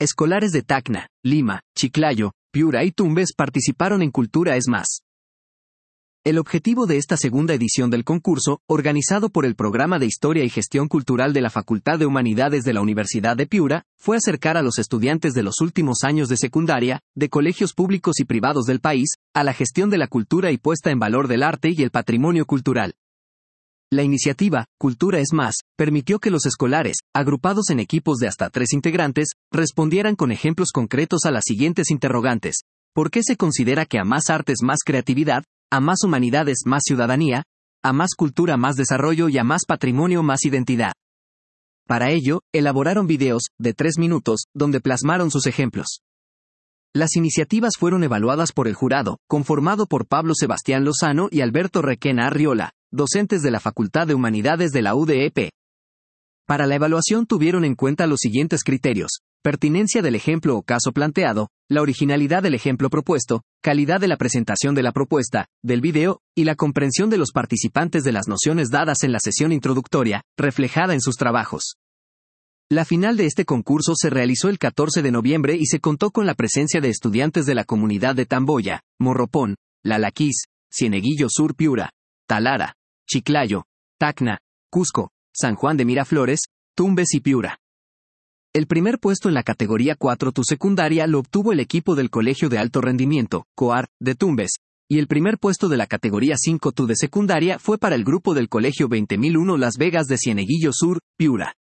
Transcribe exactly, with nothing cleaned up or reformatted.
Escolares de Tacna, Lima, Chiclayo, Piura y Tumbes participaron en Cultura es Más. El objetivo de esta segunda edición del concurso, organizado por el Programa de Historia y Gestión Cultural de la Facultad de Humanidades de la Universidad de Piura, fue acercar a los estudiantes de los últimos años de secundaria, de colegios públicos y privados del país, a la gestión de la cultura y puesta en valor del arte y el patrimonio cultural. La iniciativa, Cultura es Más, permitió que los escolares, agrupados en equipos de hasta tres integrantes, respondieran con ejemplos concretos a las siguientes interrogantes. ¿Por qué se considera que a más artes más creatividad, a más humanidades más ciudadanía, a más cultura más desarrollo y a más patrimonio más identidad? Para ello, elaboraron videos, de tres minutos, donde plasmaron sus ejemplos. Las iniciativas fueron evaluadas por el jurado, conformado por Pablo Sebastián Lozano y Alberto Requena Arriola, docentes de la Facultad de Humanidades de la U D E P. Para la evaluación tuvieron en cuenta los siguientes criterios: pertinencia del ejemplo o caso planteado, la originalidad del ejemplo propuesto, calidad de la presentación de la propuesta, del video, y la comprensión de los participantes de las nociones dadas en la sesión introductoria, reflejada en sus trabajos. La final de este concurso se realizó el catorce de noviembre y se contó con la presencia de estudiantes de la comunidad de Tamboya, Morropón, Lalaquís, Cieneguillo Sur Piura, Talara, Chiclayo, Tacna, Cusco, San Juan de Miraflores, Tumbes y Piura. El primer puesto en la categoría cuatro Tu Secundaria lo obtuvo el equipo del Colegio de Alto Rendimiento, COAR, de Tumbes, y el primer puesto de la categoría cinco Tu de Secundaria fue para el grupo del Colegio veinte mil uno Las Vegas de Cieneguillo Sur, Piura.